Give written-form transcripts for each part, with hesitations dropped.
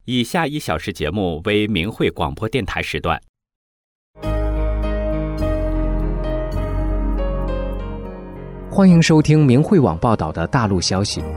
以下1小时节目为明慧广播电台时段。 欢迎收听明慧网报道的大陆消息。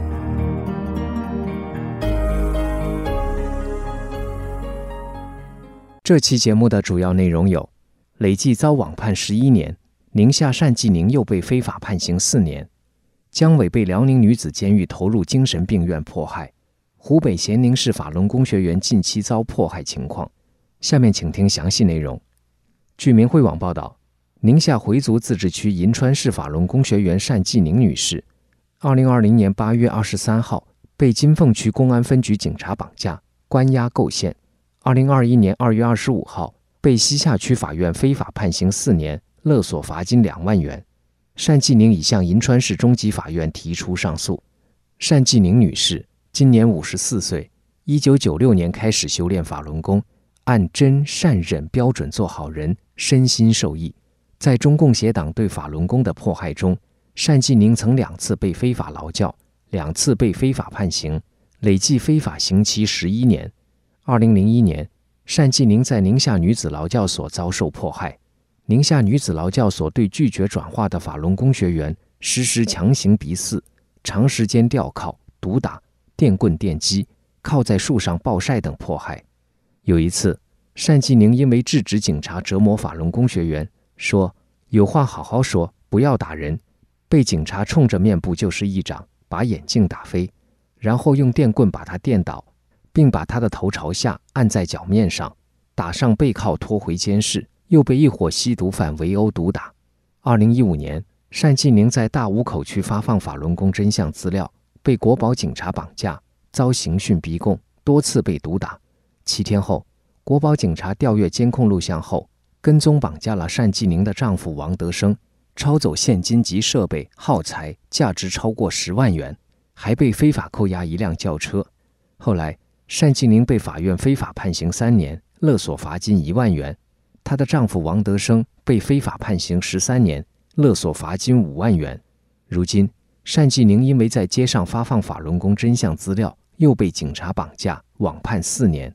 这期节目的主要内容有：累计遭网判11年，宁夏单继宁又被非法判刑4年；姜伟被辽宁女子监狱投入精神病院迫害；湖北咸宁市法轮功学员近期遭迫害情况。下面请听详细内容。据明慧网报道，宁夏回族自治区银川市法轮功学员单继宁女士2020年8月23号被金凤区公安分局警察绑架、关押构陷，2021年2月25号被西夏区法院非法判刑4年，勒索罚金2万元。单继宁已向银川市中级法院提出上诉。单继宁女士今年54岁，1996年开始修炼法轮功，按真善忍标准做好人，身心受益。在中共邪党对法轮功的迫害中，单继宁曾2次被非法劳教，2次被非法判刑，累计非法刑期11年。2001年，单继宁在宁夏女子劳教所遭受迫害，宁夏女子劳教所对拒绝转化的法轮功学员实施强行逼饲、长时间吊铐、毒打、电棍电击、铐在树上暴晒等迫害。有一次，单继宁因为制止警察折磨法轮功学员，说有话好好说，不要打人，被警察冲着面部就是一掌，把眼镜打飞，然后用电棍把他电倒，并把他的头朝下按在脚面上，打上背铐拖回监室，又被一伙吸毒犯围殴毒打。2015年，单继宁在大沽口区发放法轮功真相资料，被国保警察绑架，遭刑讯逼供，多次被毒打。7天后，国保警察调阅监控录像后，跟踪绑架了单继宁的丈夫王德生，抄走现金及设备耗材价值超过10万元，还被非法扣押一辆轿车。后来，单继宁被法院非法判刑3年，勒索罚金1万元。她的丈夫王德生被非法判刑13年，勒索罚金5万元。如今，单继宁因为在街上发放法轮功真相资料，又被警察绑架，网判4年。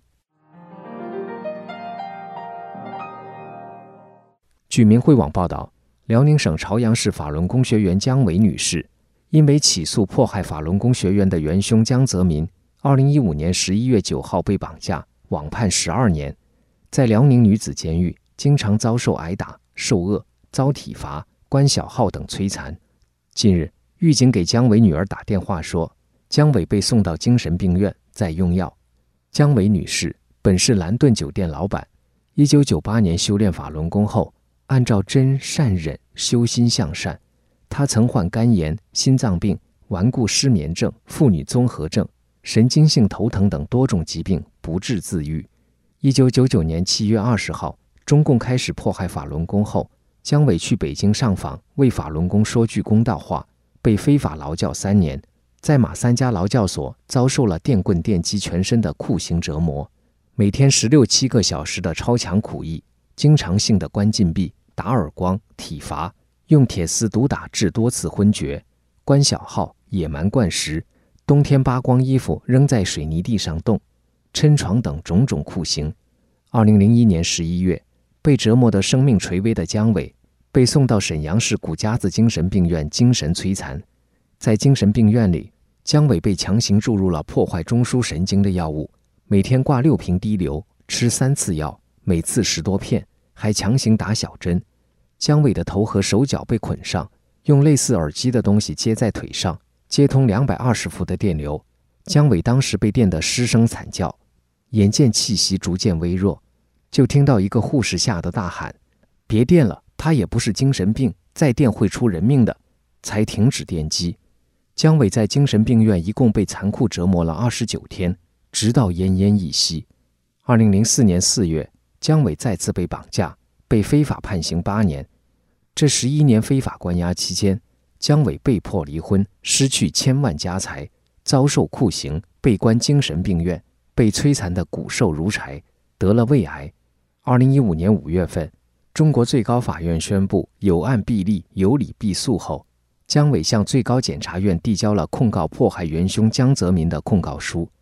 据明慧网报道，辽宁省朝阳市法轮功学员姜伟女士因为起诉迫害法轮功学员的元凶江泽民，2015年11月9号被绑架，网判12年。在辽宁女子监狱，经常遭受挨打、受饿、遭体罚、关小号等摧残。近日，狱警给姜伟女儿打电话说，姜伟被送到精神病院，在用药。姜伟女士本是蓝顿酒店老板，1998年修炼法轮功后，按照真善忍修心向善。她曾患肝炎、心脏病、顽固失眠症、妇女综合症、神经性头疼等多种疾病，不治自愈。1999年7月20号，中共开始迫害法轮功后，姜伟去北京上访，为法轮功说句公道话，被非法劳教3年，在马三家劳教所遭受了电棍电击全身的酷刑折磨，每天16-17个小时的超强苦役，经常性的关禁闭、打耳光、体罚，用铁丝毒打致多次昏厥，关小号、野蛮灌食，冬天扒光衣服扔在水泥地上冻，抻床等种种酷刑。2001年11月，被折磨得生命垂危的姜伟被送到沈阳市古家子精神病院精神摧残。在精神病院里，姜伟被强行注入了破坏中枢神经的药物，每天挂6瓶滴流，吃3次药，每次10多片，还强行打小针。姜伟的头和手脚被捆上，用类似耳机的东西接在腿上，接通220伏的电流。姜伟当时被电得失声惨叫，眼见气息逐渐微弱，就听到一个护士吓得大喊：别电了，他也不是精神病，再电会出人命的，才停止电击。姜伟在精神病院一共被残酷折磨了29天，直到奄奄一息。2004年4月，姜伟再次被绑架，被非法判刑8年。这11年非法关押期间，姜伟被迫离婚，失去千万家财，遭受酷刑，被关精神病院，被摧残得骨瘦如柴，得了胃癌。2015年5月份，中国最高法院宣布有案必立，有理必诉后，姜伟向最高检察院递交了控告迫害元凶江泽民的控告书。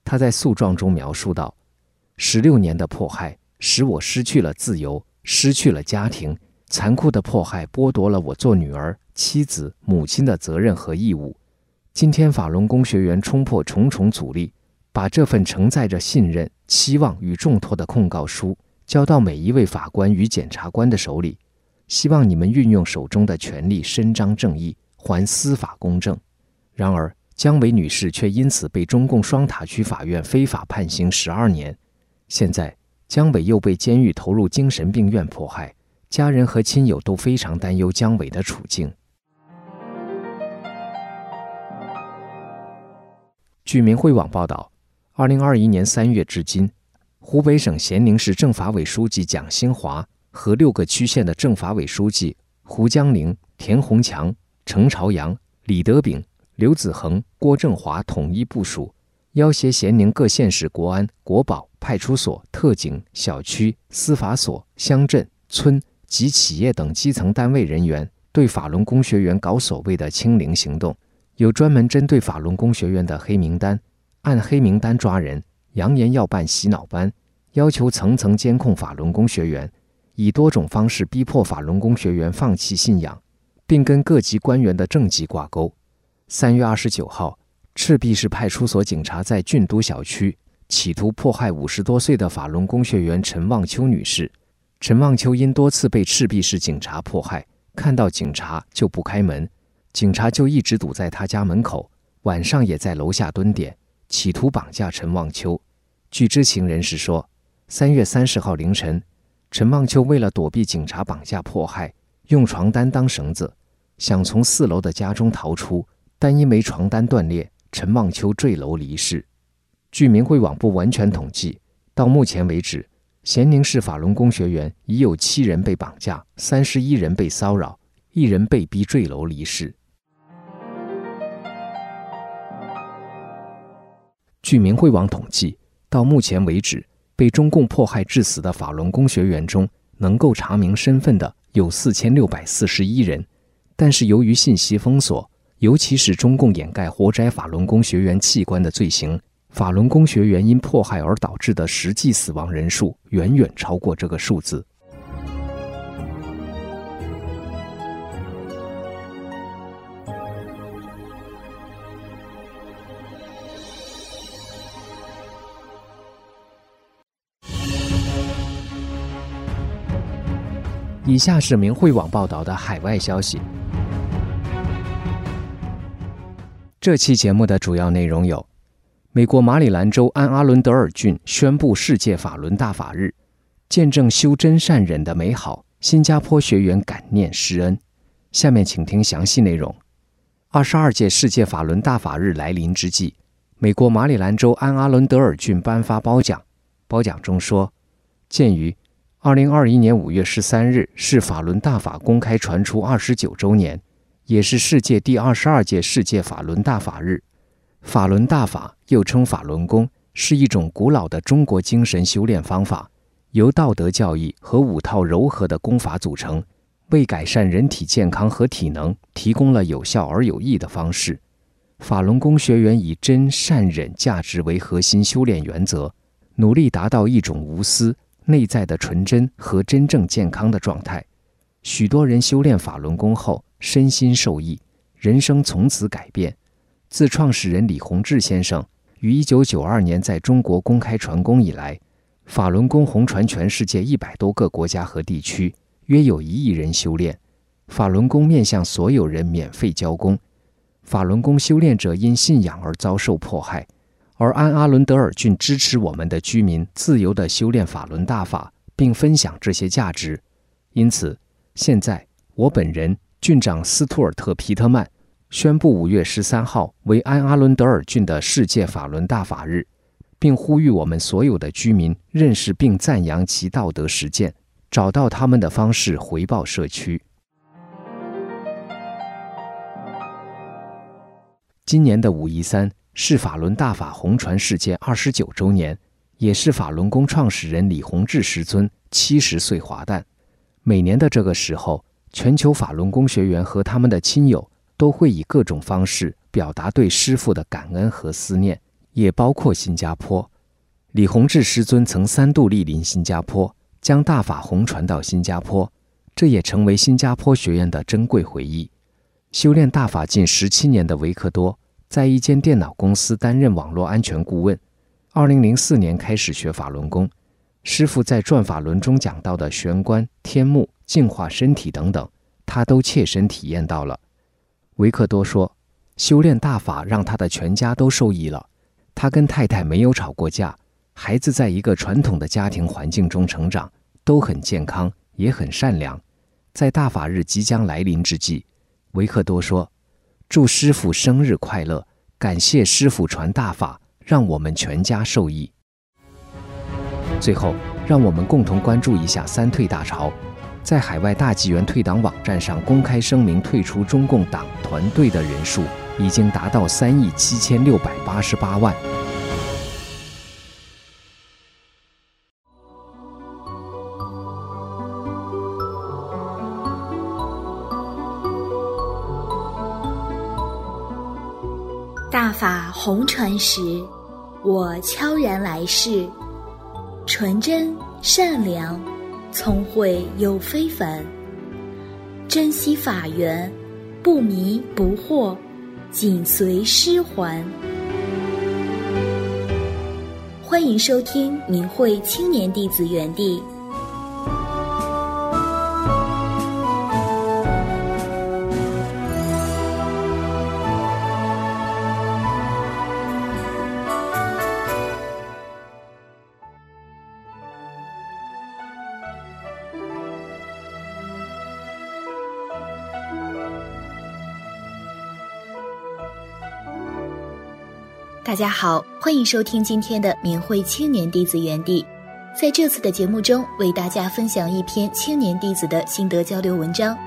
他在诉状中描述道：16年的迫害使我失去了自由，失去了家庭，残酷的迫害剥夺了我做女儿、妻子、母亲的责任和义务。今天法轮功学员冲破重重阻力，把这份承载着信任、期望与重托的控告书交到每一位法官与检察官的手里，希望你们运用手中的权力伸张正义，还司法公正。然而姜伟女士却因此被中共双塔区法院非法判刑12年。现在姜伟又被监狱投入精神病院迫害，家人和亲友都非常担忧姜伟的处境。据明慧网报道，2021年3月至今，湖北省咸宁市政法委书记蒋新华和6个区县的政法委书记胡江陵、田洪强、程朝阳、李德炳、刘子恒、郭正华统一部署，要挟咸宁各县市国安、国保、派出所、特警、小区、司法所、乡镇、村及企业等基层单位人员，对法轮功学员搞所谓的清零行动，有专门针对法轮功学员的黑名单，按黑名单抓人，扬言要办洗脑班，要求层层监控法轮功学员，以多种方式逼迫法轮功学员放弃信仰，并跟各级官员的政绩挂钩。3月29号，赤壁市派出所警察在郡都小区企图迫害50多岁的法轮功学员陈望秋女士。陈望秋因多次被赤壁市警察迫害，看到警察就不开门，警察就一直堵在他家门口，晚上也在楼下蹲点，企图绑架陈望秋。据知情人士说，3月30号凌晨，陈望秋为了躲避警察绑架迫害，用床单当绳子，想从4楼的家中逃出，但因为床单断裂，陈望秋坠楼离世。据明慧网不完全统计，到目前为止，咸宁市法轮功学员已有7人被绑架，31人被骚扰，1人被逼坠楼离世。据明慧网统计，到目前为止，被中共迫害致死的法轮功学员中，能够查明身份的有4641人，但是由于信息封锁，尤其是中共掩盖活摘法轮功学员器官的罪行，法轮功学员因迫害而导致的实际死亡人数远远超过这个数字。以下是明慧网报道的海外消息。这期节目的主要内容有：美国马里兰州安阿伦德尔郡宣布世界法轮大法日，见证修真善忍的美好，新加坡学员感念施恩。下面请听详细内容。22届世界法轮大法日来临之际，美国马里兰州安阿伦德尔郡颁发褒奖，褒奖中说，鉴于2021年5月13日是法轮大法公开传出29周年，也是世界第22届世界法轮大法日。法轮大法又称法轮功，是一种古老的中国精神修炼方法，由道德教义和5套柔和的功法组成，为改善人体健康和体能提供了有效而有益的方式。法轮功学员以真善忍价值为核心修炼原则，努力达到一种无私、内在的纯真和真正健康的状态。许多人修炼法轮功后身心受益，人生从此改变。自创始人李洪志先生于1992年在中国公开传功以来，法轮功红传全世界100多个国家和地区，约有1亿人修炼。法轮功面向所有人免费教功，法轮功修炼者因信仰而遭受迫害，而安阿伦德尔郡支持我们的居民自由地修炼法轮大法，并分享这些价值。因此，现在我本人郡长斯图尔特·皮特曼宣布5月13号为安阿伦德尔郡的世界法轮大法日，并呼吁我们所有的居民认识并赞扬其道德实践，找到他们的方式回报社区。今年的5一3是法轮大法红传世界29周年，也是法轮功创始人李洪志师尊70岁华诞。每年的这个时候，全球法轮功学员和他们的亲友都会以各种方式表达对师父的感恩和思念， 也包括新加坡。李洪志师尊曾3度莅临新加坡，将大法弘传到新加坡，这也成为新加坡学院的珍贵回忆。修炼大法近17年的维克多，在一间电脑公司担任网络安全顾问。2004年开始学法轮功，师父在转法轮中讲到的玄关、天目、净化身体等等，他都切身体验到了。维克多说，修炼大法让他的全家都受益了。他跟太太没有吵过架，孩子在一个传统的家庭环境中成长，都很健康，也很善良。在大法日即将来临之际，维克多说，祝师父生日快乐，感谢师父传大法，让我们全家受益。最后，让我们共同关注一下3退大潮。在海外大纪元退党网站上公开声明退出中共党团队的人数已经达到37688万。 大法弘传时，我悄然来世，纯真善良，聪慧又非凡，珍惜法缘，不迷不惑，紧随师还。欢迎收听明慧青年弟子园地。大家好，欢迎收听今天的明慧青年弟子园地。在这次的节目中，为大家分享一篇青年弟子的心得交流文章。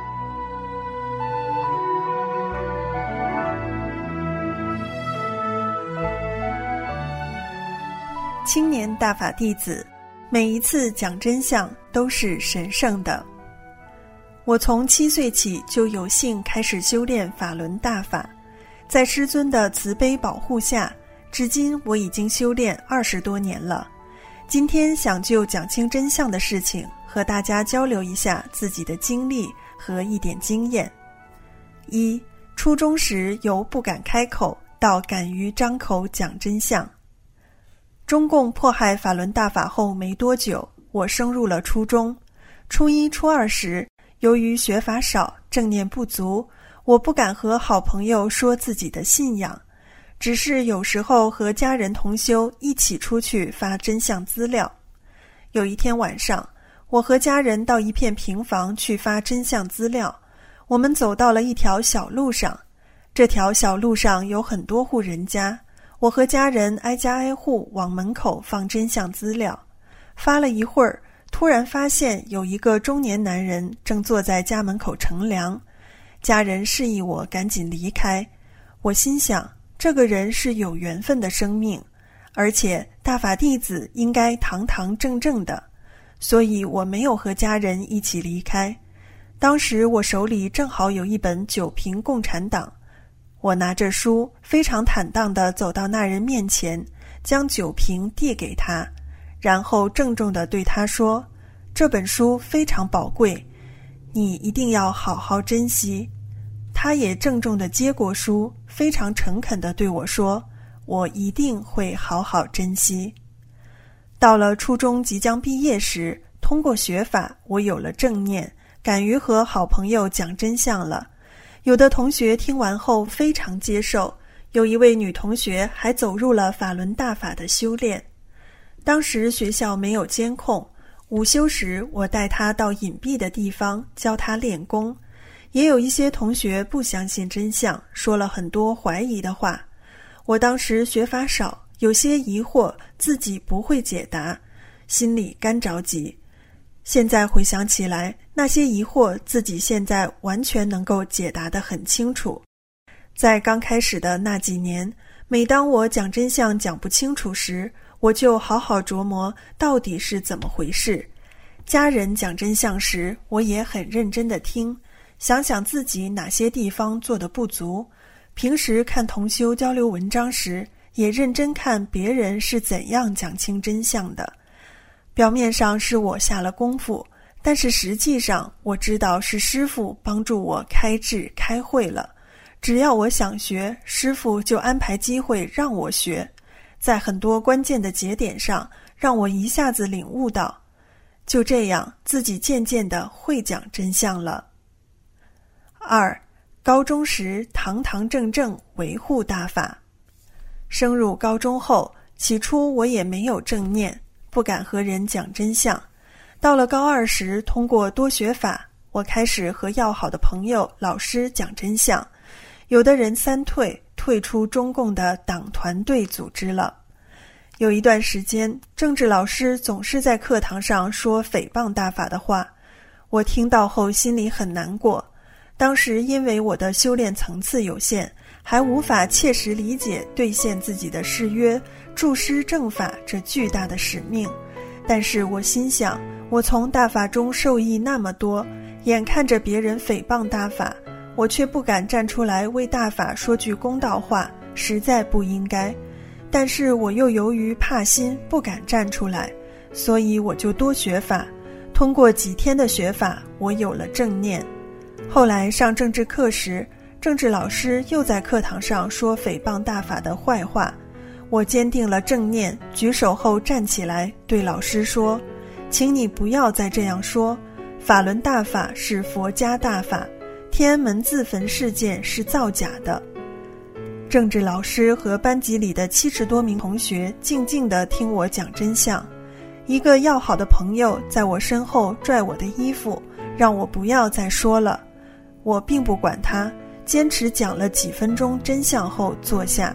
青年大法弟子，每一次讲真相都是神圣的。我从7岁起就有幸开始修炼法轮大法，在师尊的慈悲保护下，至今我已经修炼20多年了。今天想就讲清真相的事情，和大家交流一下自己的经历和一点经验。1. 初中时由不敢开口到敢于张口讲真相。中共迫害法轮大法后没多久，我升入了初中。初1、初2时，由于学法少，正念不足，我不敢和好朋友说自己的信仰，只是有时候和家人同修一起出去发真相资料。有一天晚上，我和家人到一片平房去发真相资料。我们走到了一条小路上，这条小路上有很多户人家，我和家人挨家挨户往门口放真相资料。发了一会儿，突然发现有一个中年男人正坐在家门口乘凉。家人示意我赶紧离开，我心想，这个人是有缘分的生命，而且大法弟子应该堂堂正正的，所以我没有和家人一起离开。当时我手里正好有一本《九评共产党》，我拿着书非常坦荡地走到那人面前，将九评递给他，然后郑重地对他说，这本书非常宝贵，你一定要好好珍惜。他也郑重地接过书，非常诚恳地对我说，我一定会好好珍惜。到了初中即将毕业时，通过学法，我有了正念，敢于和好朋友讲真相了。有的同学听完后非常接受，有一位女同学还走入了法轮大法的修炼。当时学校没有监控，午休时我带她到隐蔽的地方教她练功。也有一些同学不相信真相，说了很多怀疑的话。我当时学法少，有些疑惑自己不会解答，心里干着急。现在回想起来，那些疑惑自己现在完全能够解答得很清楚。在刚开始的那几年，每当我讲真相讲不清楚时，我就好好琢磨到底是怎么回事。家人讲真相时，我也很认真地听，想想自己哪些地方做得不足。平时看同修交流文章时， 也认真看别人是怎样讲清真相的。表面上是我下了功夫，但是实际上我知道是师父帮助我开智开会了。只要我想学，师父就安排机会让我学，在很多关键的节点上让我一下子领悟到，就这样自己渐渐地会讲真相了。2. 高中时堂堂正正维护大法。升入高中后，起初我也没有正念，不敢和人讲真相。到了高2时，通过多学法，我开始和要好的朋友、老师讲真相。有的人3退出中共的党团队组织了。有一段时间，政治老师总是在课堂上说诽谤大法的话，我听到后心里很难过。当时因为我的修炼层次有限，还无法切实理解兑现自己的誓约，助师正法这巨大的使命。但是我心想，我从大法中受益那么多，眼看着别人诽谤大法，我却不敢站出来为大法说句公道话，实在不应该。但是我又由于怕心不敢站出来，所以我就多学法。通过几天的学法，我有了正念。后来上政治课时，政治老师又在课堂上说诽谤大法的坏话，我坚定了正念，举手后站起来对老师说，请你不要再这样说，法轮大法是佛家大法，天安门自焚事件是造假的。政治老师和班级里的70多名同学静静地听我讲真相。一个要好的朋友在我身后拽我的衣服，让我不要再说了。我并不管他，坚持讲了几分钟真相后坐下。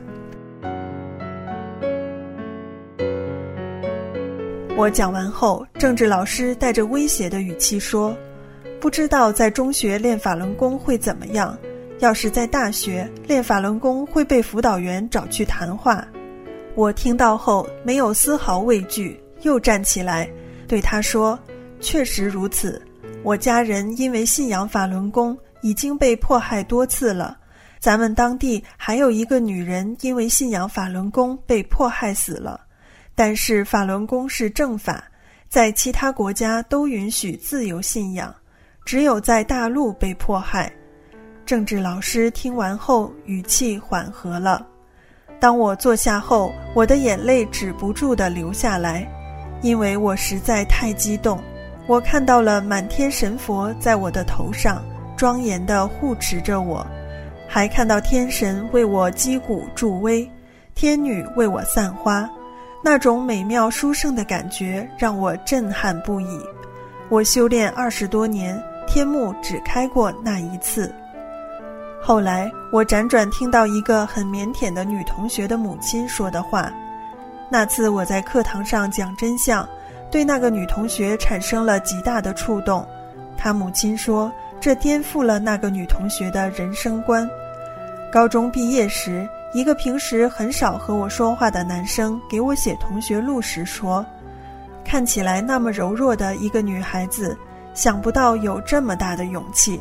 我讲完后，政治老师带着威胁的语气说，不知道在中学练法轮功会怎么样，要是在大学练法轮功会被辅导员找去谈话。我听到后没有丝毫畏惧，又站起来对他说，确实如此，我家人因为信仰法轮功已经被迫害多次了，咱们当地还有一个女人因为信仰法轮功被迫害死了。但是法轮功是正法，在其他国家都允许自由信仰，只有在大陆被迫害。政治老师听完后语气缓和了。当我坐下后，我的眼泪止不住地流下来，因为我实在太激动。我看到了满天神佛在我的头上庄严地护持着我，还看到天神为我击鼓助威，天女为我散花，那种美妙殊胜的感觉让我震撼不已。我修炼20多年，天幕只开过那一次。后来我辗转听到一个很腼腆的女同学的母亲说的话，那次我在课堂上讲真相，对那个女同学产生了极大的触动。她母亲说，这颠覆了那个女同学的人生观。高中毕业时，一个平时很少和我说话的男生给我写同学录时说，看起来那么柔弱的一个女孩子，想不到有这么大的勇气。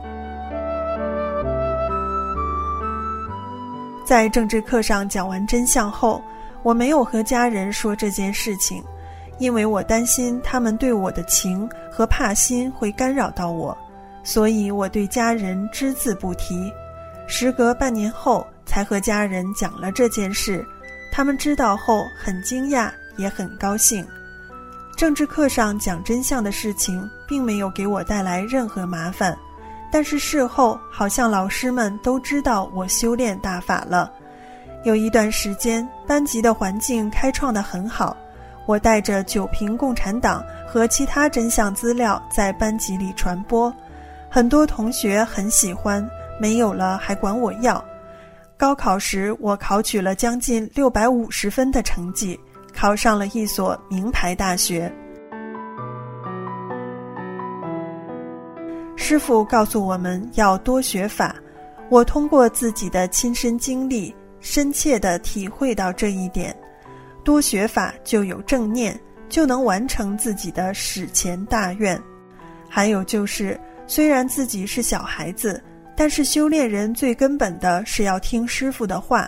在政治课上讲完真相后，我没有和家人说这件事情，因为我担心他们对我的情和怕心会干扰到我，所以我对家人只字不提。时隔半年后才和家人讲了这件事，他们知道后很惊讶也很高兴。政治课上讲真相的事情并没有给我带来任何麻烦，但是事后好像老师们都知道我修炼大法了。有一段时间班级的环境开创得很好，我带着9评共产党和其他真相资料在班级里传播，很多同学很喜欢，没有了还管我要。高考时我考取了将近650分的成绩，考上了一所名牌大学。师父告诉我们要多学法，我通过自己的亲身经历深切地体会到这一点。多学法就有正念，就能完成自己的史前大愿。还有就是，虽然自己是小孩子，但是修炼人最根本的是要听师父的话，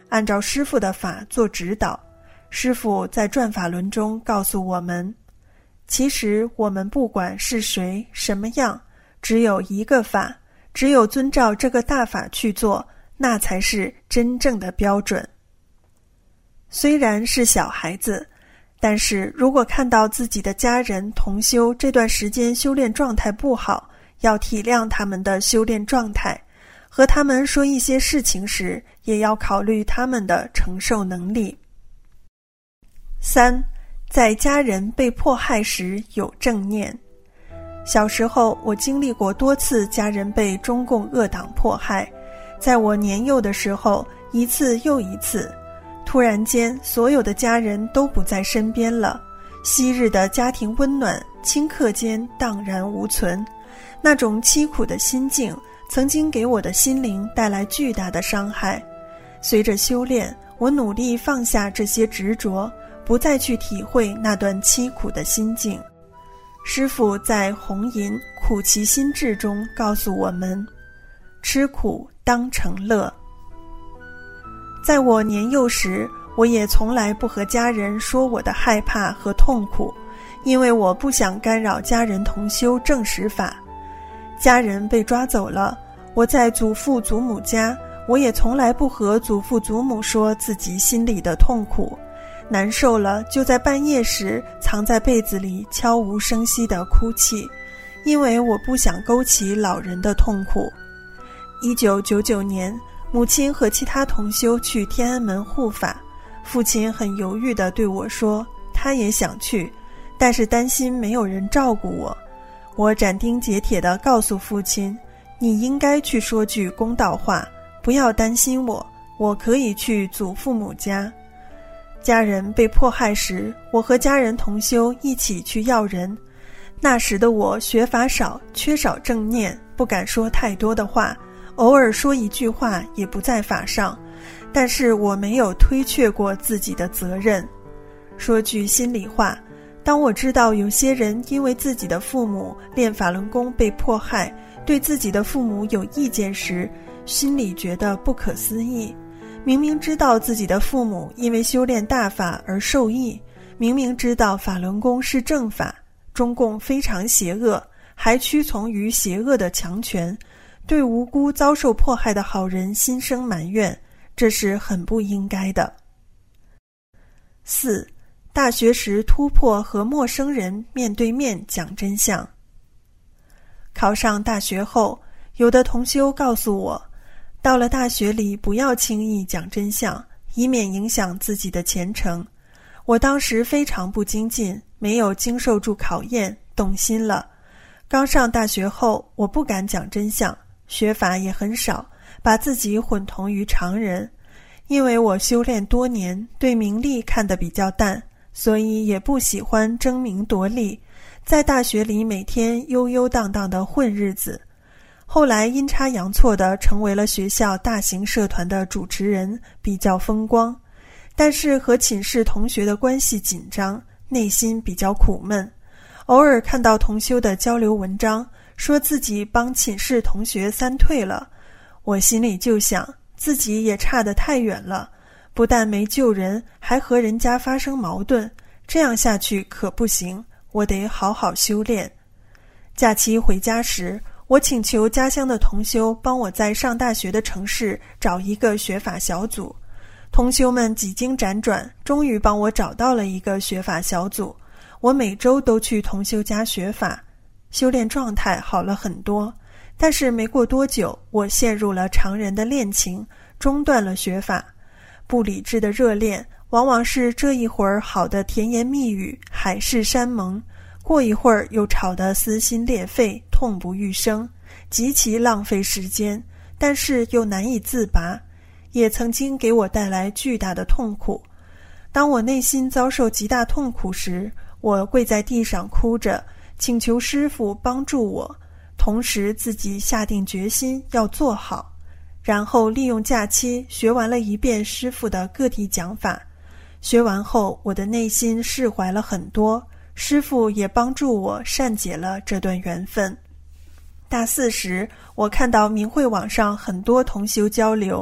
按照师父的法做指导。师父在转法轮中告诉我们，其实我们不管是谁什么样，只有一个法，只有遵照这个大法去做，那才是真正的标准。虽然是小孩子，但是如果看到自己的家人同修这段时间修炼状态不好，要体谅他们的修炼状态，和他们说一些事情时，也要考虑他们的承受能力。3. 在家人被迫害时有正念。小时候我经历过多次家人被中共恶党迫害，在我年幼的时候，一次又一次，突然间所有的家人都不在身边了，昔日的家庭温暖顷刻间荡然无存，那种凄苦的心境曾经给我的心灵带来巨大的伤害。随着修炼，我努力放下这些执着，不再去体会那段凄苦的心境。师父在《红银苦其心志》中告诉我们，吃苦当成乐。在我年幼时，我也从来不和家人说我的害怕和痛苦，因为我不想干扰家人同修正实法。家人被抓走了，我在祖父祖母家，我也从来不和祖父祖母说自己心里的痛苦，难受了就在半夜时藏在被子里悄无声息地哭泣，因为我不想勾起老人的痛苦。1999年，母亲和其他同修去天安门护法，父亲很犹豫地对我说，他也想去，但是担心没有人照顾我。我斩钉截铁地告诉父亲，你应该去说句公道话，不要担心我，我可以去祖父母家。家人被迫害时，我和家人同修一起去要人。那时的我学法少，缺少正念，不敢说太多的话，偶尔说一句话也不在法上，但是我没有推却过自己的责任。说句心里话，当我知道有些人因为自己的父母练法轮功被迫害，对自己的父母有意见时，心里觉得不可思议。明明知道自己的父母因为修炼大法而受益，明明知道法轮功是正法，中共非常邪恶，还屈从于邪恶的强权，对无辜遭受迫害的好人心生埋怨，这是很不应该的。4. 大学时突破和陌生人面对面讲真相。考上大学后，有的同修告诉我，到了大学里不要轻易讲真相，以免影响自己的前程。我当时非常不精进，没有经受住考验，动心了。刚上大学后，我不敢讲真相，学法也很少，把自己混同于常人。因为我修炼多年，对名利看得比较淡，所以也不喜欢争名夺利，在大学里每天悠悠荡荡地混日子。后来阴差阳错地成为了学校大型社团的主持人，比较风光，但是和寝室同学的关系紧张，内心比较苦闷。偶尔看到同修的交流文章，说自己帮寝室同学3退了，我心里就想，自己也差得太远了，不但没救人，还和人家发生矛盾，这样下去可不行，我得好好修炼。假期回家时，我请求家乡的同修帮我在上大学的城市找一个学法小组。同修们几经辗转，终于帮我找到了一个学法小组。我每周都去同修家学法，修炼状态好了很多。但是没过多久，我陷入了常人的恋情，中断了学法。不理智的热恋，往往是这一会儿好的甜言蜜语，海誓山盟，过一会儿又吵得撕心裂肺，痛不欲生，极其浪费时间，但是又难以自拔，也曾经给我带来巨大的痛苦。当我内心遭受极大痛苦时，我跪在地上哭着，请求师父帮助我，同时自己下定决心要做好，然后利用假期学完了一遍师父的个体讲法。学完后，我的内心释怀了很多，师父也帮助我善解了这段缘分。大4时，我看到明慧网上很多同修交流，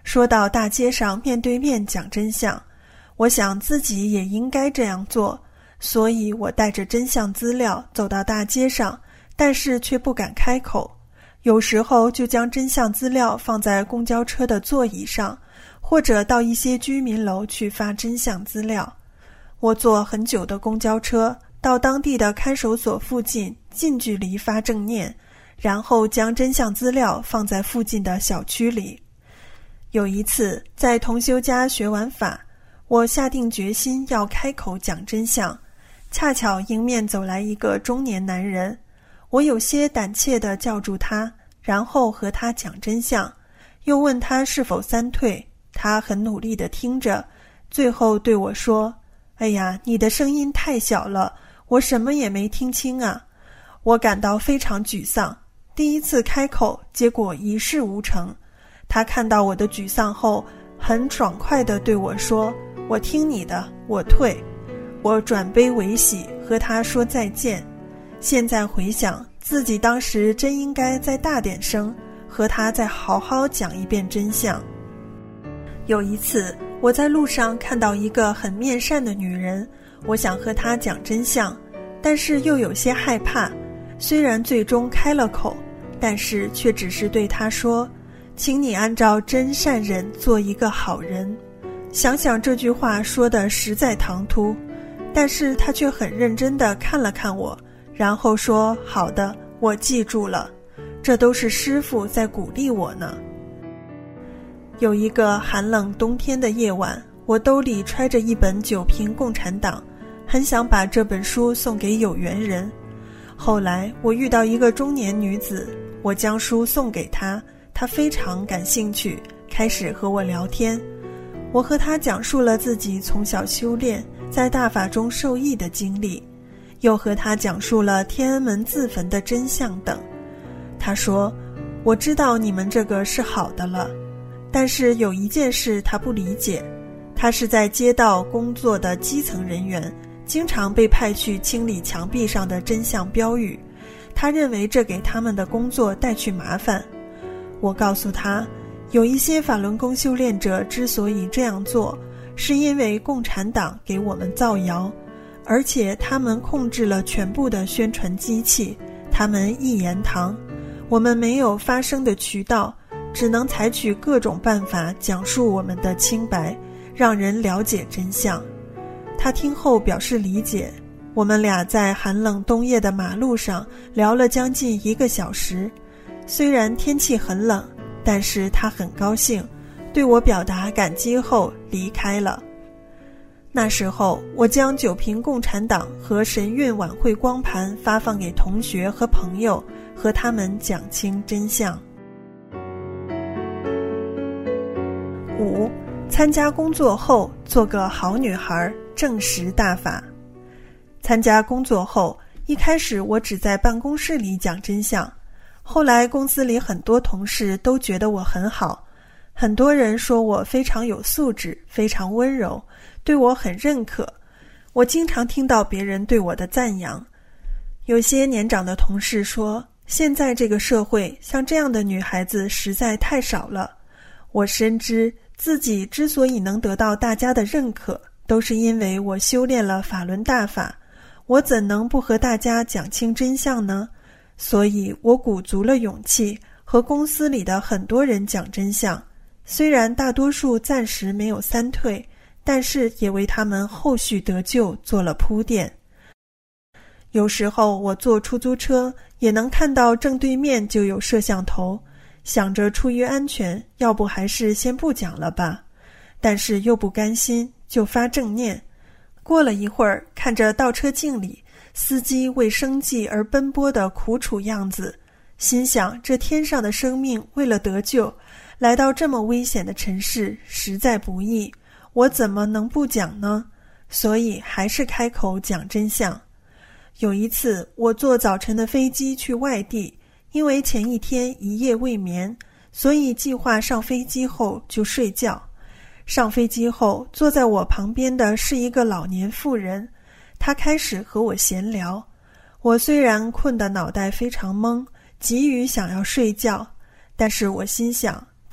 说到大街上面对面讲真相，我想自己也应该这样做，所以我带着真相资料走到大街上，但是却不敢开口。有时候就将真相资料放在公交车的座椅上，或者到一些居民楼去发真相资料。我坐很久的公交车，到当地的看守所附近近距离发正念，然后将真相资料放在附近的小区里。有一次在同修家学完法，我下定决心要开口讲真相，恰巧迎面走来一个中年男人，我有些胆怯地叫住他，然后和他讲真相，又问他是否三退。他很努力地听着，最后对我说：哎呀，你的声音太小了，我什么也没听清啊。我感到非常沮丧，第一次开口，结果一事无成。他看到我的沮丧后，很爽快地对我说：我听你的，我退。我转悲为喜，和他说再见。现在回想，自己当时真应该再大点声，和他再好好讲一遍真相。有一次，我在路上看到一个很面善的女人，我想和她讲真相，但是又有些害怕。虽然最终开了口，但是却只是对她说：请你按照真善忍做一个好人。想想这句话说的实在唐突，但是她却很认真地看了看我，然后说：好的，我记住了。这都是师父在鼓励我呢。有一个寒冷冬天的夜晚，我兜里揣着一本《九评共产党》，很想把这本书送给有缘人。后来我遇到一个中年女子，我将书送给她，她非常感兴趣，开始和我聊天。我和她讲述了自己从小修炼，在大法中受益的经历，又和她讲述了天安门自焚的真相等。她说：我知道你们这个是好的了，但是有一件事他不理解，他是在街道工作的基层人员，经常被派去清理墙壁上的真相标语，他认为这给他们的工作带去麻烦。我告诉他，有一些法轮功修炼者之所以这样做，是因为共产党给我们造谣，而且他们控制了全部的宣传机器，他们一言堂，我们没有发声的渠道，只能采取各种办法讲述我们的清白，让人了解真相。他听后表示理解，我们俩在寒冷冬夜的马路上聊了将近1个小时。虽然天气很冷，但是他很高兴，对我表达感激后离开了。那时候我将九评共产党和神韵晚会光盘发放给同学和朋友，和他们讲清真相。5. 参加工作后做个好女孩，证实大法。参加工作后，一开始我只在办公室里讲真相，后来公司里很多同事都觉得我很好，很多人说我非常有素质，非常温柔，对我很认可。我经常听到别人对我的赞扬。有些年长的同事说，现在这个社会像这样的女孩子实在太少了。我深知自己之所以能得到大家的认可，都是因为我修炼了法轮大法，我怎能不和大家讲清真相呢？所以我鼓足了勇气，和公司里的很多人讲真相，虽然大多数暂时没有三退，但是也为他们后续得救做了铺垫。有时候我坐出租车，也能看到正对面就有摄像头，想着出于安全，要不还是先不讲了吧，但是又不甘心，就发正念。过了一会儿，看着倒车镜里司机为生计而奔波的苦楚样子，心想这天上的生命为了得救，来到这么危险的城市实在不易，我怎么能不讲呢？所以还是开口讲真相。有一次我坐早晨的飞机去外地，因为前一天一夜未眠，所以计划上飞机后就睡觉。上飞机后，坐在我旁边的是一个老年妇人，她开始和我闲聊。我虽然困得脑袋非常懵，急于想要睡觉，但是我心想，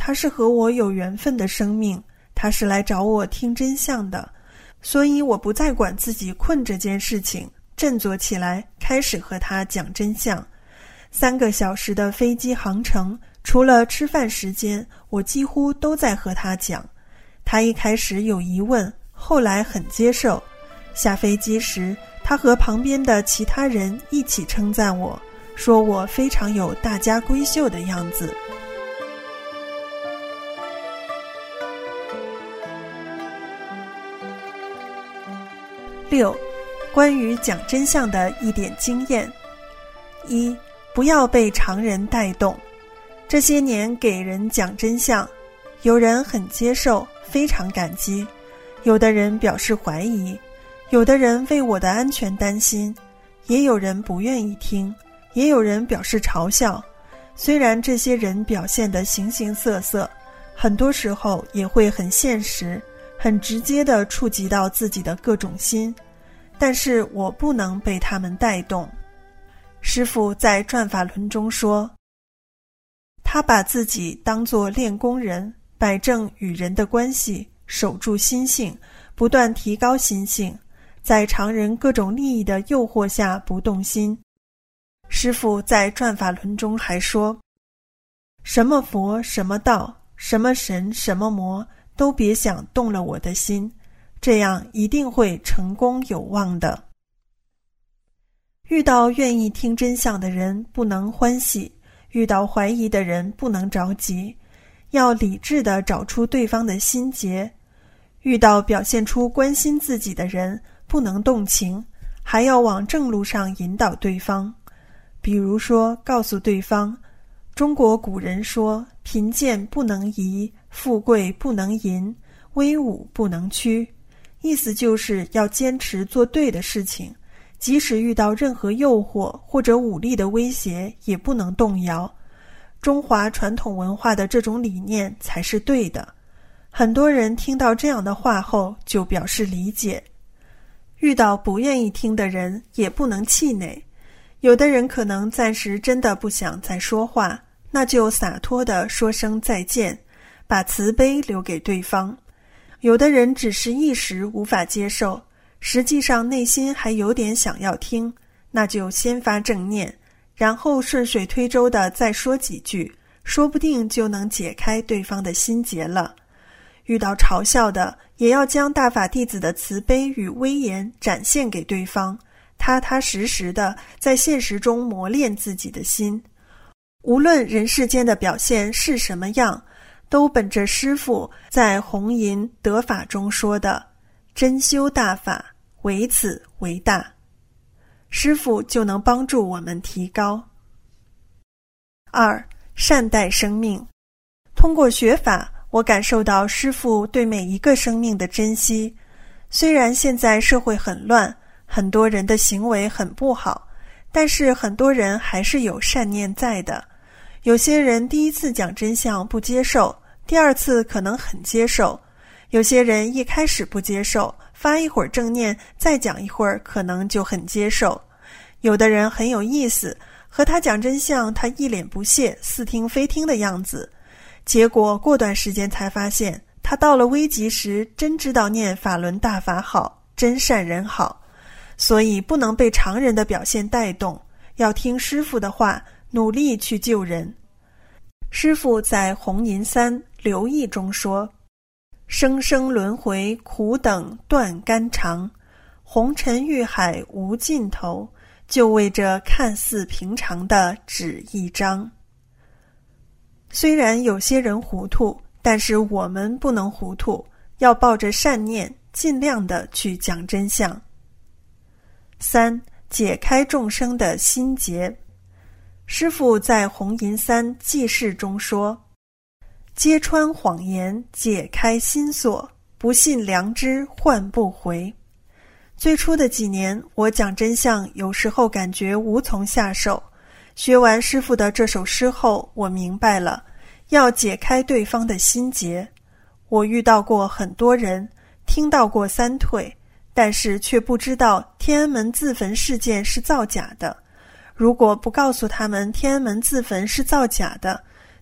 他是和我有缘分的生命，他是来找我听真相的，所以我不再管自己困这件事情，振作起来，开始和他讲真相。3个小时的飞机航程，除了吃饭时间，我几乎都在和他讲。他一开始有疑问，后来很接受。下飞机时，他和旁边的其他人一起称赞我，说我非常有大家闺秀的样子。6. 关于讲真相的一点经验。1. 不要被常人带动。这些年给人讲真相，有人很接受，非常感激，有的人表示怀疑，有的人为我的安全担心，也有人不愿意听，也有人表示嘲笑。虽然这些人表现得形形色色，很多时候也会很现实，很直接地触及到自己的各种心，但是我不能被他们带动。师父在转法轮中说，他把自己当作练功人，摆正与人的关系，守住心性，不断提高心性，在常人各种利益的诱惑下不动心。师父在转法轮中还说，什么佛，什么道，什么神，什么魔，都别想动了我的心，这样一定会成功有望的。遇到愿意听真相的人不能欢喜，遇到怀疑的人不能着急，要理智地找出对方的心结。遇到表现出关心自己的人不能动情，还要往正路上引导对方。比如说告诉对方，中国古人说，贫贱不能移，富贵不能淫，威武不能屈，意思就是要坚持做对的事情，即使遇到任何诱惑或者武力的威胁也不能动摇。中华传统文化的这种理念才是对的。很多人听到这样的话后就表示理解。遇到不愿意听的人也不能气馁，有的人可能暂时真的不想再说话，那就洒脱地说声再见，把慈悲留给对方。有的人只是一时无法接受，实际上内心还有点想要听，那就先发正念，然后顺水推舟地再说几句，说不定就能解开对方的心结了。遇到嘲笑的，也要将大法弟子的慈悲与威严展现给对方，踏踏实实地在现实中磨练自己的心。无论人世间的表现是什么样，都本着师父在弘淫得法中说的，真修大法，唯此为大，师父就能帮助我们提高。2. 善待生命。通过学法，我感受到师父对每一个生命的珍惜。虽然现在社会很乱，很多人的行为很不好，但是很多人还是有善念在的。有些人第一次讲真相不接受，第二次可能很接受。有些人一开始不接受，发一会儿正念，再讲一会儿，可能就很接受。有的人很有意思，和他讲真相，他一脸不屑，似听非听的样子。结果过段时间才发现，他到了危急时，真知道念法轮大法好，真善人好。所以不能被常人的表现带动，要听师父的话，努力去救人。师父在弘淫3留意中说，生生轮回苦等断肝肠，红尘欲海无尽头，就为这看似平常的纸一张。虽然有些人糊涂，但是我们不能糊涂，要抱着善念，尽量的去讲真相。3. 解开众生的心结。师父在弘淫3记事中说，揭穿谎言，解开心锁，不信良知换不回。最初的几年，我讲真相有时候感觉无从下手。学完师父的这首诗后，我明白了，要解开对方的心结。我遇到过很多人，听到过3退，但是却不知道天安门自焚事件是造假的。如果不告诉他们天安门自焚是造假的，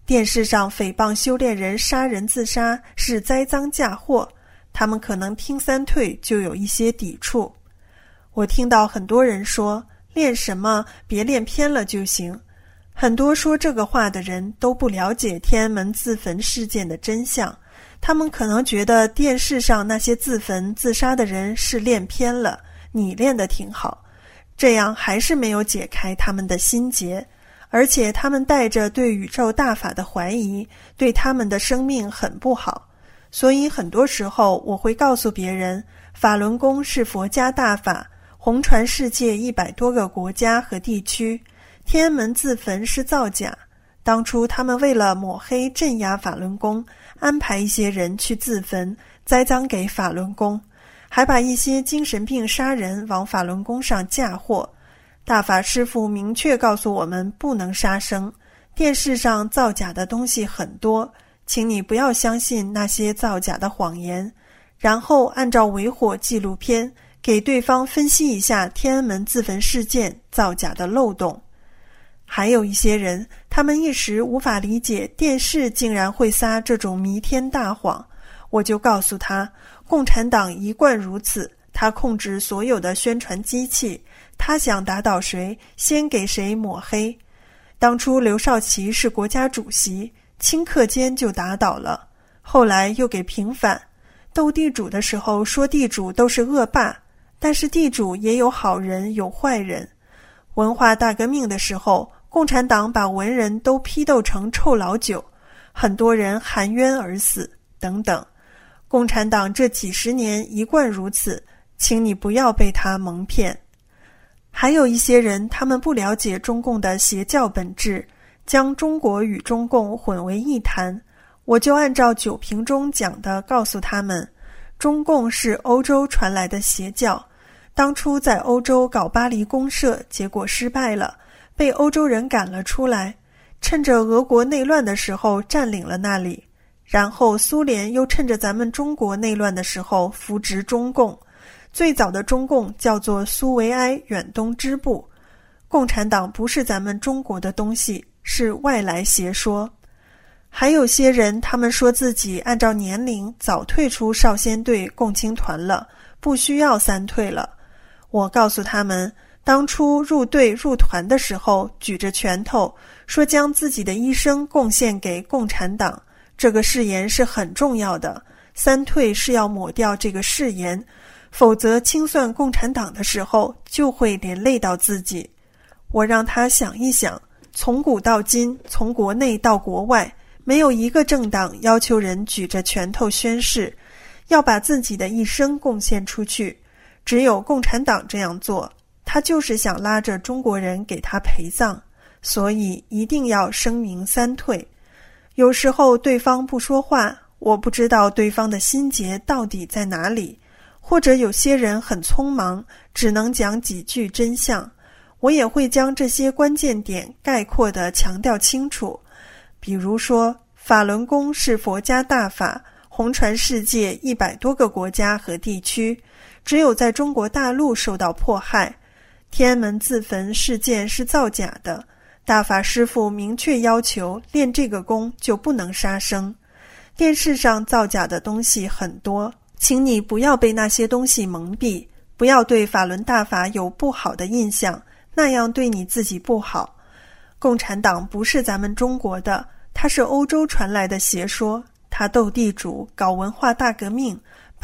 电视上诽谤修炼人杀人自杀是栽赃嫁祸，他们可能听三退就有一些抵触。我听到很多人说，练什么别练偏了就行。很多说这个话的人都不了解天安门自焚事件的真相，他们可能觉得电视上那些自焚自杀的人是练偏了，你练得挺好，这样还是没有解开他们的心结，而且他们带着对宇宙大法的怀疑，对他们的生命很不好。所以很多时候我会告诉别人，法轮功是佛家大法，红传世界100多个国家和地区，天安门自焚是造假。当初他们为了抹黑镇压法轮功，安排一些人去自焚，栽赃给法轮功，还把一些精神病杀人往法轮功上嫁祸。大法师父明确告诉我们不能杀生，电视上造假的东西很多，请你不要相信那些造假的谎言，然后按照维火纪录片给对方分析一下天安门自焚事件造假的漏洞。还有一些人，他们一时无法理解电视竟然会撒这种弥天大谎，我就告诉他，共产党一贯如此，他控制所有的宣传机器，他想打倒谁，先给谁抹黑。当初刘少奇是国家主席，顷刻间就打倒了，后来又给平反。斗地主的时候说地主都是恶霸，但是地主也有好人有坏人。文化大革命的时候，共产党把文人都批斗成臭老九，很多人含冤而死等等。共产党这几十年一贯如此，请你不要被他蒙骗。还有一些人，他们不了解中共的邪教本质，将中国与中共混为一谈。我就按照九评中讲的告诉他们，中共是欧洲传来的邪教，当初在欧洲搞巴黎公社，结果失败了，被欧洲人赶了出来，趁着俄国内乱的时候占领了那里，然后苏联又趁着咱们中国内乱的时候扶植中共。最早的中共叫做苏维埃远东支部，共产党不是咱们中国的东西，是外来邪说。还有些人，他们说自己按照年龄早退出少先队共青团了，不需要三退了。我告诉他们，当初入队入团的时候举着拳头说将自己的一生贡献给共产党，这个誓言是很重要的，三退是要抹掉这个誓言，否则清算共产党的时候就会连累到自己。我让他想一想，从古到今，从国内到国外，没有一个政党要求人举着拳头宣誓，要把自己的一生贡献出去，只有共产党这样做，他就是想拉着中国人给他陪葬，所以一定要声明三退。有时候对方不说话，我不知道对方的心结到底在哪里，或者有些人很匆忙，只能讲几句真相，我也会将这些关键点概括地强调清楚。比如说，法轮功是佛家大法，红传世界100多个国家和地区，只有在中国大陆受到迫害。天安门自焚事件是造假的，大法师父明确要求练这个功就不能杀生。电视上造假的东西很多，请你不要被那些东西蒙蔽，不要对法轮大法有不好的印象，那样对你自己不好。共产党不是咱们中国的，它是欧洲传来的邪说，它斗地主，搞文化大革命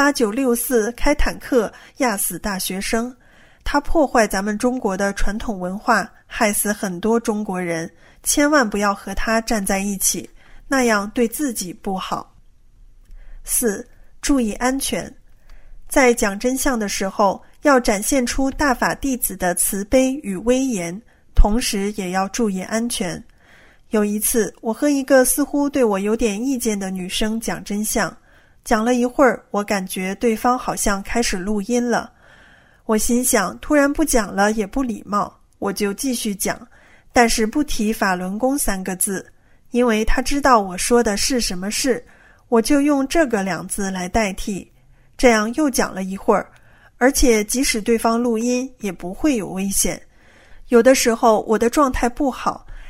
，8964开坦克压死大学生，它破坏咱们中国的传统文化，害死很多中国人，千万不要和它站在一起，那样对自己不好。4. 注意安全。在讲真相的时候，要展现出大法弟子的慈悲与威严，同时也要注意安全。有一次，我和一个似乎对我有点意见的女生讲真相，讲了一会儿，我感觉对方好像开始录音了。我心想，突然不讲了也不礼貌，我就继续讲，但是不提法轮功3个字，因为他知道我说的是什么事，我就用这个2字来代替。这样又讲了一会儿，而且即使对方录音也不会有危险。有的时候我的状态不好，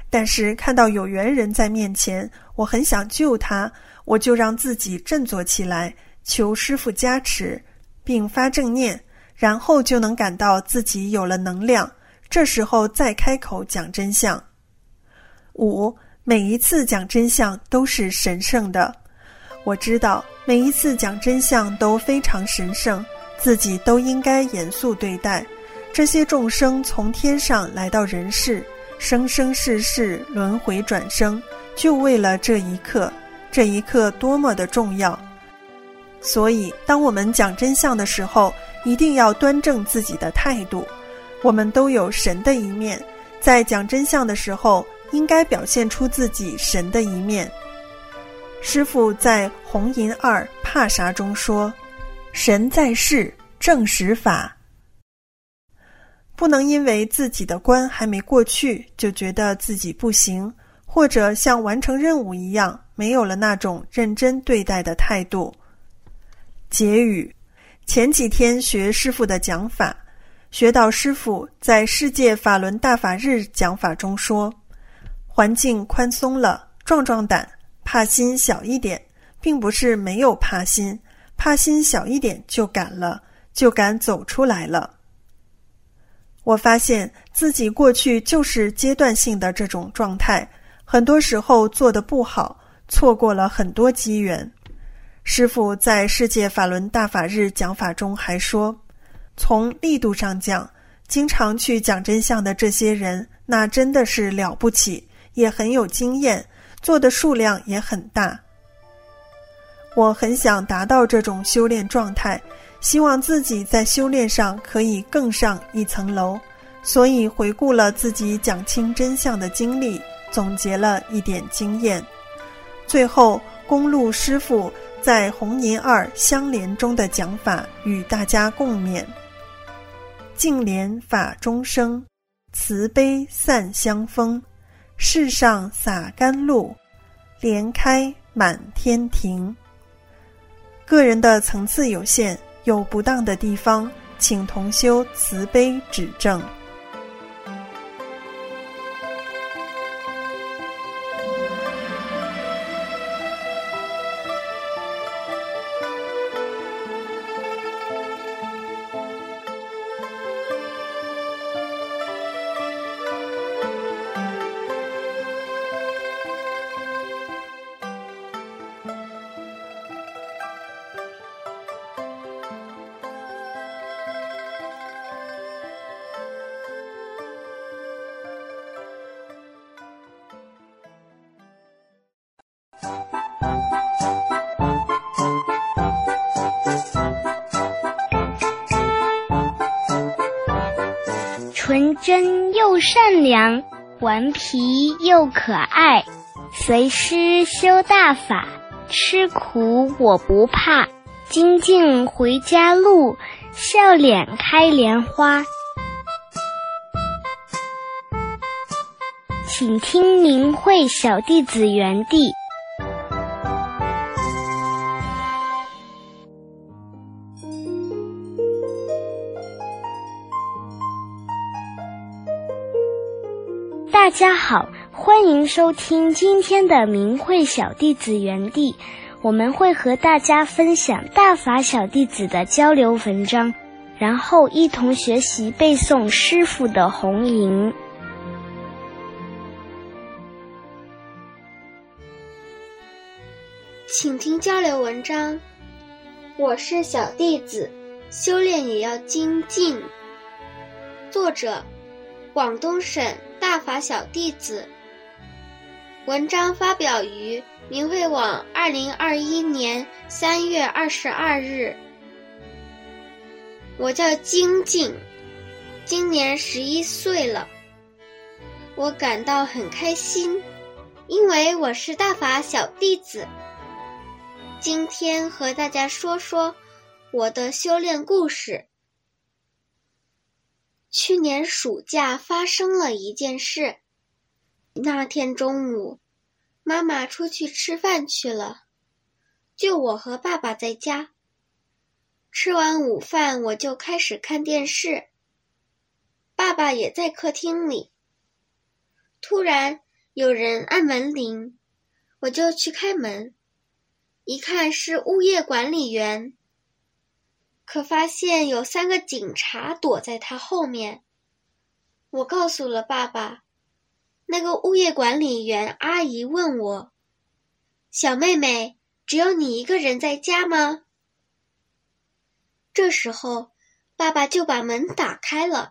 但是看到有缘人在面前，我很想救他，我就让自己振作起来，求师父加持，并发正念，然后就能感到自己有了能量，这时候再开口讲真相。5. 每一次讲真相都是神圣的。我知道每一次讲真相都非常神圣，自己都应该严肃对待。这些众生从天上来到人世，生生世世轮回转生，就为了这一刻，这一刻多么的重要。所以当我们讲真相的时候，一定要端正自己的态度。我们都有神的一面，在讲真相的时候应该表现出自己神的一面。师父在红银2帕啥中说，神在世，正实法。不能因为自己的关还没过去就觉得自己不行，或者像完成任务一样没有了那种认真对待的态度。结语：前几天学师父的讲法，学到师父在世界法轮大法日讲法中说，环境宽松了，壮壮胆，怕心小一点，并不是没有怕心，怕心小一点就敢了，就敢走出来了。我发现自己过去就是阶段性的这种状态，很多时候做得不好，错过了很多机缘。师父在世界法轮大法日讲法中还说，从力度上讲，经常去讲真相的这些人，那真的是了不起，也很有经验，做的数量也很大。我很想达到这种修炼状态，希望自己在修炼上可以更上一层楼，所以回顾了自己讲清真相的经历，总结了一点经验。最后恭录师父在红银2相连中的讲法与大家共勉。净莲法中生，慈悲散香风，世上洒甘露，莲开满天庭。个人的层次有限，有不当的地方，请同修慈悲指正。 纯真又善良，顽皮又可爱，随师修大法，吃苦我不怕，精进回家路，笑脸开莲花。请听明慧小弟子园地。大家好，欢迎收听今天的明慧小弟子园地，我们会和大家分享大法小弟子的交流文章，然后一同学习背诵师父的红银。 请听交流文章，我是小弟子，修炼也要精进。作者：广东省大法小弟子。文章发表于明慧网2021年3月22日。我叫精进，今年11岁了。我感到很开心，因为我是大法小弟子。今天和大家说说我的修炼故事。去年暑假发生了一件事。那天中午，妈妈出去吃饭去了，就我和爸爸在家。吃完午饭，我就开始看电视。爸爸也在客厅里。突然， 有人按门铃，我就去开门，一看是物业管理员，可发现有3个警察躲在他后面。我告诉了爸爸，那个物业管理员阿姨问我，小妹妹，只有你一个人在家吗？这时候，爸爸就把门打开了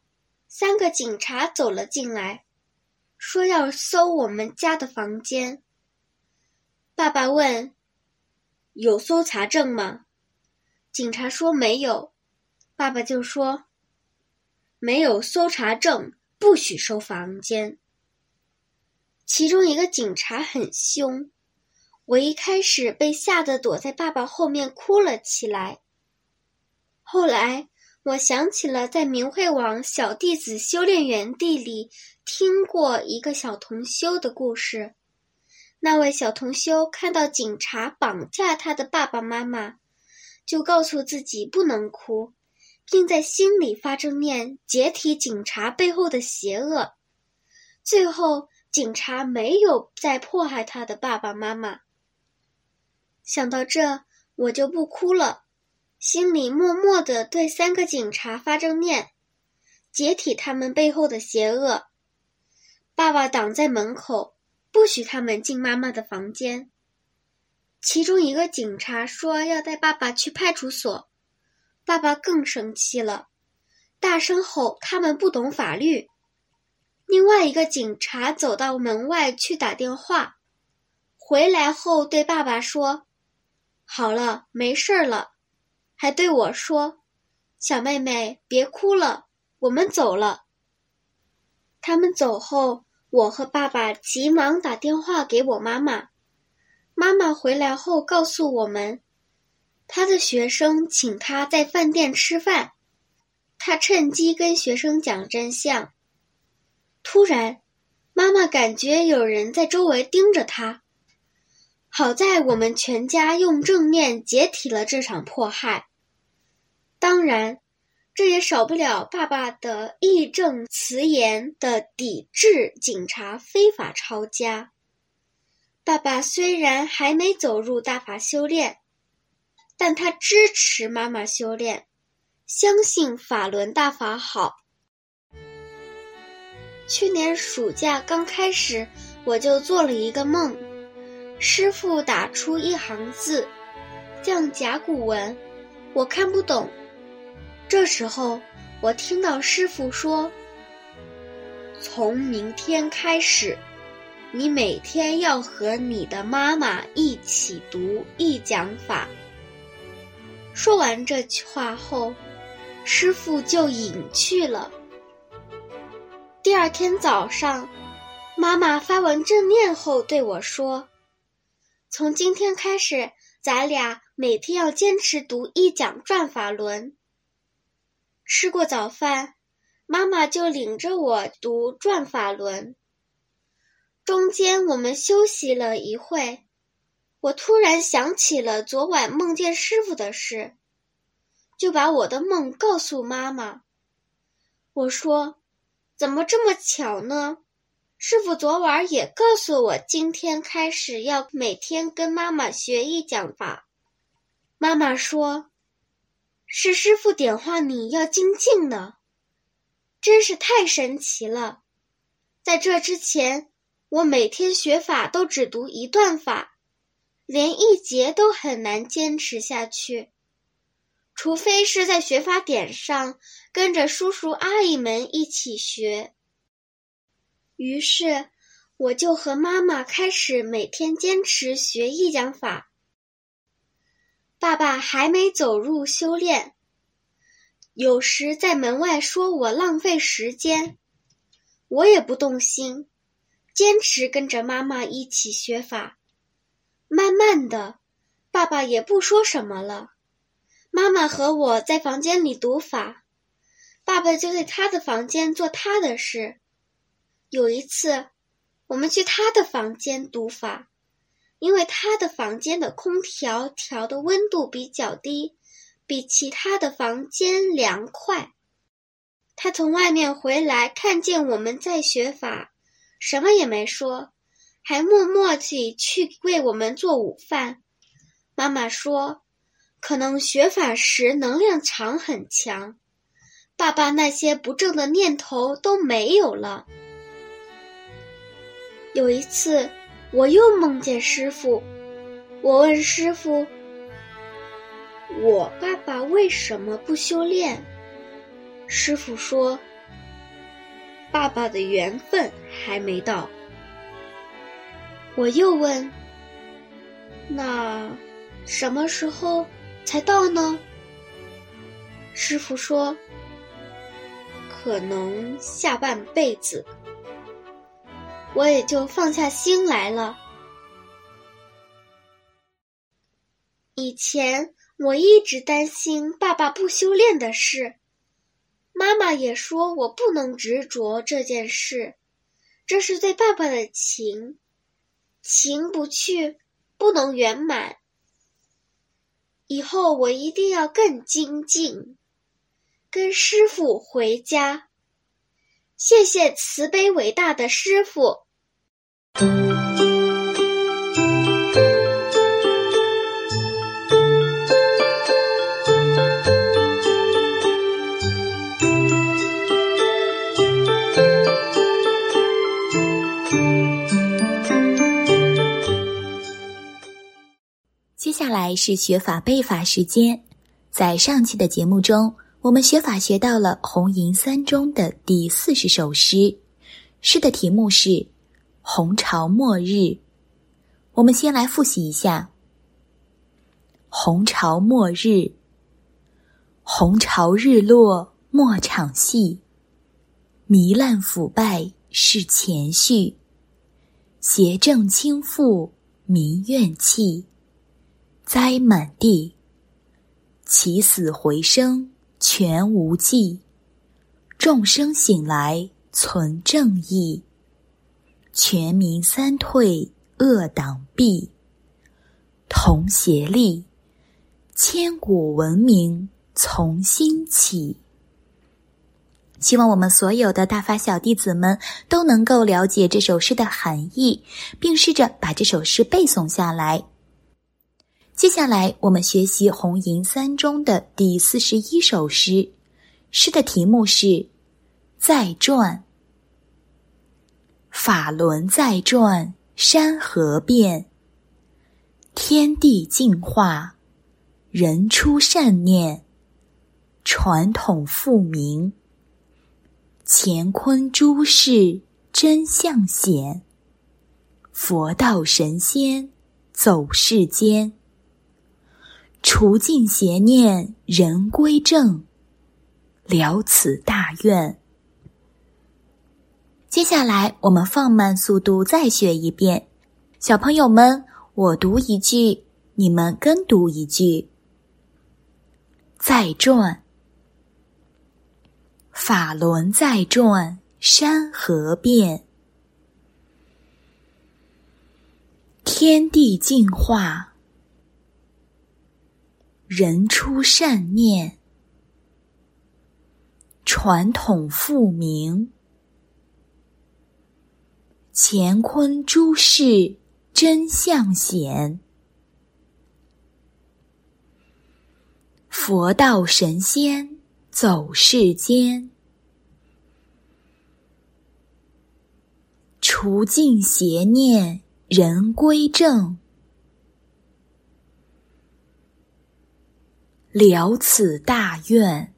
，3个警察走了进来，说要搜我们家的房间。爸爸问，有搜查证吗？警察说没有。爸爸就说，没有搜查证，不许搜房间。其中一个警察很凶，我一开始被吓得躲在爸爸后面哭了起来。后来我想起了在明慧网小弟子修炼园地里听过一个小同修的故事。那位小同修看到警察绑架他的爸爸妈妈，就告诉自己不能哭，并在心里发正念，解体警察背后的邪恶。最后警察没有再迫害他的爸爸妈妈。想到这，我就不哭了，心里默默地对3个警察发正念，解体他们背后的邪恶。爸爸挡在门口，不许他们进妈妈的房间。其中一个警察说要带爸爸去派出所，爸爸更生气了，大声吼他们不懂法律。另外一个警察走到门外去打电话，回来后对爸爸说，好了，没事了，还对我说，小妹妹别哭了，我们走了。他们走后，我和爸爸急忙打电话给我妈妈。妈妈回来后告诉我们，他的学生请他在饭店吃饭，他趁机跟学生讲真相。突然，妈妈感觉有人在周围盯着他。好在我们全家用正念解体了这场迫害。当然，这也少不了爸爸的义正辞严的抵制警察非法抄家。爸爸虽然还没走入大法修炼，但他支持妈妈修炼，相信法轮大法好。去年暑假刚开始，我就做了一个梦，师父打出一行字，降甲骨文，我看不懂。这时候，我听到师父说，从明天开始，你每天要和你的妈妈一起读一讲法。说完这句话后，师父就隐去了。第二天早上，妈妈发完正念后对我说，从今天开始，咱俩每天要坚持读一讲转法轮。吃过早饭，妈妈就领着我读转法轮。中间我们休息了一会，我突然想起了昨晚梦见师父的事，就把我的梦告诉妈妈。我说，怎么这么巧呢？师父昨晚也告诉我，今天开始要每天跟妈妈学一讲法。妈妈说，是师父点化你要精进呢，真是太神奇了。在这之前，我每天学法都只读一段法，连一节都很难坚持下去，除非是在学法点上跟着叔叔阿姨们一起学。于是我就和妈妈开始每天坚持学一讲法。爸爸还没走入修炼，有时在门外说我浪费时间，我也不动心，坚持跟着妈妈一起学法。慢慢的，爸爸也不说什么了。妈妈和我在房间里读法，爸爸就在他的房间做他的事。有一次，我们去他的房间读法，因为他的房间的空调调的温度比较低，比其他的房间凉快。他从外面回来，看见我们在学法， 什么也没说，还默默地去为我们做午饭。妈妈说，可能学法时能量场很强，爸爸那些不正的念头都没有了。有一次，我又梦见师父，我问师父，我爸爸为什么不修炼？师父说，爸爸的缘分还没到。我又问，那什么时候才到呢？师父说，可能下半辈子。我也就放下心来了。以前我一直担心爸爸不修炼的事，妈妈也说我不能执着这件事，这是对爸爸的情，情不去，不能圆满。以后我一定要更精进，跟师父回家。谢谢慈悲伟大的师父。 接下来是学法背法时间。在上期的节目中，我们学法学到了红银三中的第40首诗，诗的题目是《红潮末日》。我们先来复习一下。红潮末日，红潮日落莫场戏，糜烂腐败是前序，邪正倾覆民怨气，灾满地，起死回生全无忌，众生醒来存正义，全民三退恶党弊，同协力，千古文明从新起。希望我们所有的大法小弟子们都能够了解这首诗的含义，并试着把这首诗背诵下来。接下来我们学习红银三中的第41首诗，诗的题目是再转。法轮再转，山河变，天地净化，人出善念，传统复明，乾坤诸事真相显，佛道神仙走世间，除尽邪念人归正，了此大愿。接下来我们放慢速度再学一遍，小朋友们，我读一句，你们跟读一句。再转，法轮再转，山河变，天地净化，人出善念，传统复明，乾坤诸事真相显，佛道神仙走世间，除尽邪念人归正，了此大愿。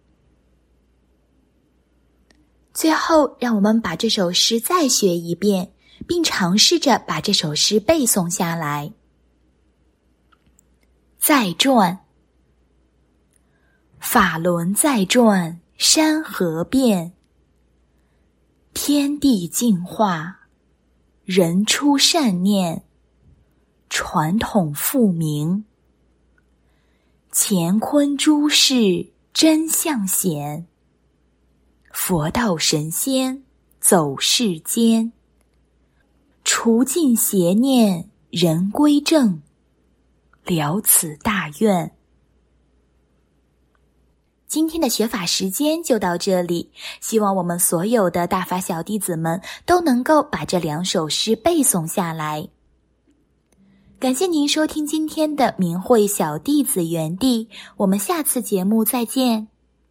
最后，让我们把这首诗再学一遍，并尝试着把这首诗背诵下来。再转，法轮再转，山河变，天地净化，人出善念，传统复明，乾坤诸事真相显，佛道神仙走世间，除尽邪念人归正，了此大愿。 今天的学法时间就到这里，希望我们所有的大法小弟子们都能够把这2首诗背诵下来。感谢您收听今天的明慧小弟子园地，我们下次节目再见。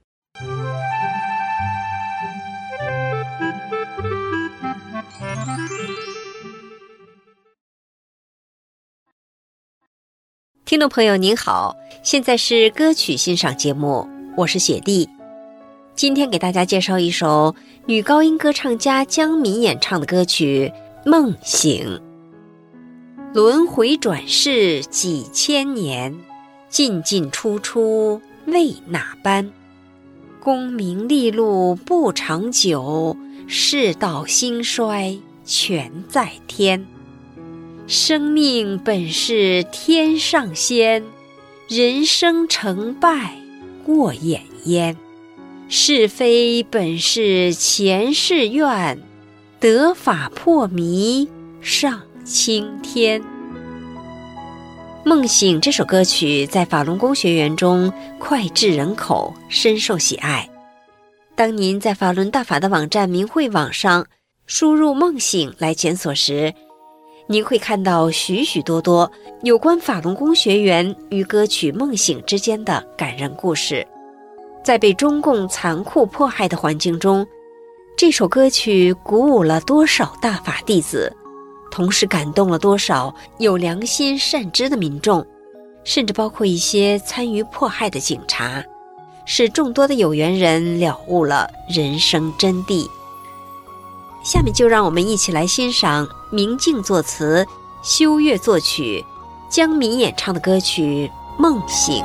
听众朋友您好，现在是歌曲欣赏节目，我是雪莉。今天给大家介绍一首女高音歌唱家江敏演唱的歌曲《梦醒》。轮回转世几千年，进进出出为哪般？功名利禄不长久，世道兴衰全在天。生命本是天上仙，人生成败过眼烟。是非本是前世愿，得法破迷上青天。梦醒这首歌曲在法轮功学员中脍炙人口，深受喜爱。当您在法轮大法的网站明慧网上输入梦醒来检索时，您会看到许许多多有关法轮功学员与歌曲《梦醒》之间的感人故事。在被中共残酷迫害的环境中，这首歌曲鼓舞了多少大法弟子，同时感动了多少有良心善知的民众，甚至包括一些参与迫害的警察，使众多的有缘人了悟了人生真谛。下面就让我们一起来欣赏明镜作词、修月作曲、江敏演唱的歌曲《梦醒》。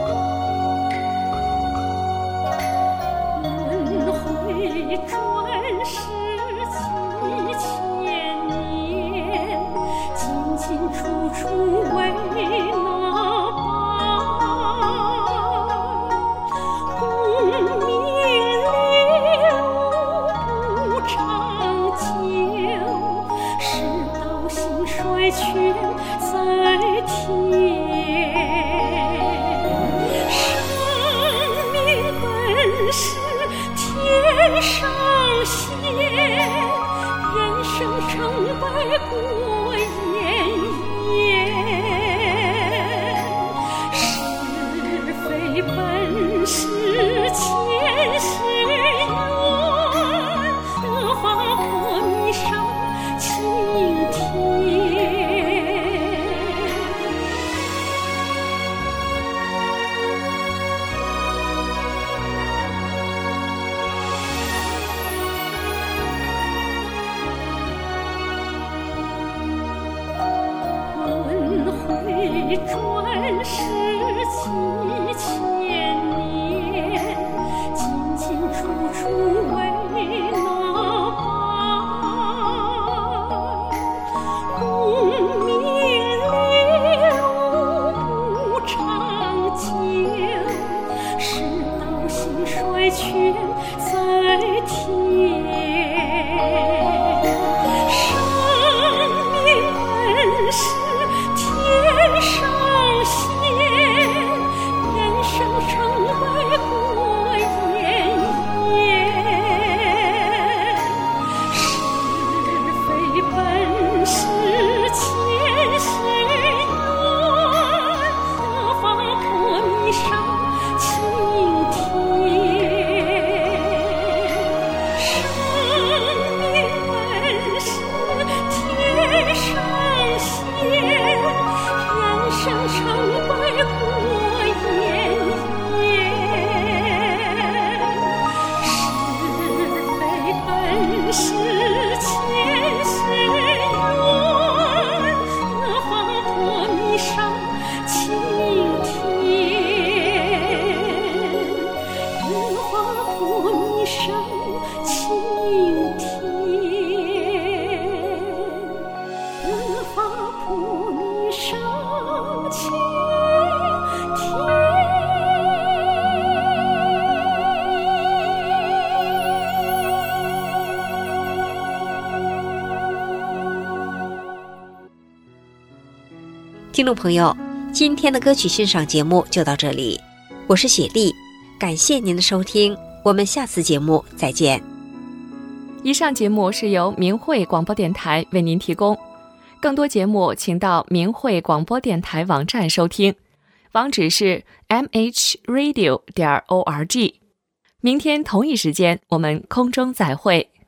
转世几千年，进进出出为哪般？功名利禄不长久，世道兴衰全在天。生命本是天上听众朋友，今天的歌曲欣赏节目就到这里，我是雪莉， 感谢您的收听，我们下次节目再见。 以上节目是由明慧广播电台为您提供，更多节目请到明慧广播电台网站收听，网址是 mhradio.org。明天同一时间我们空中再会。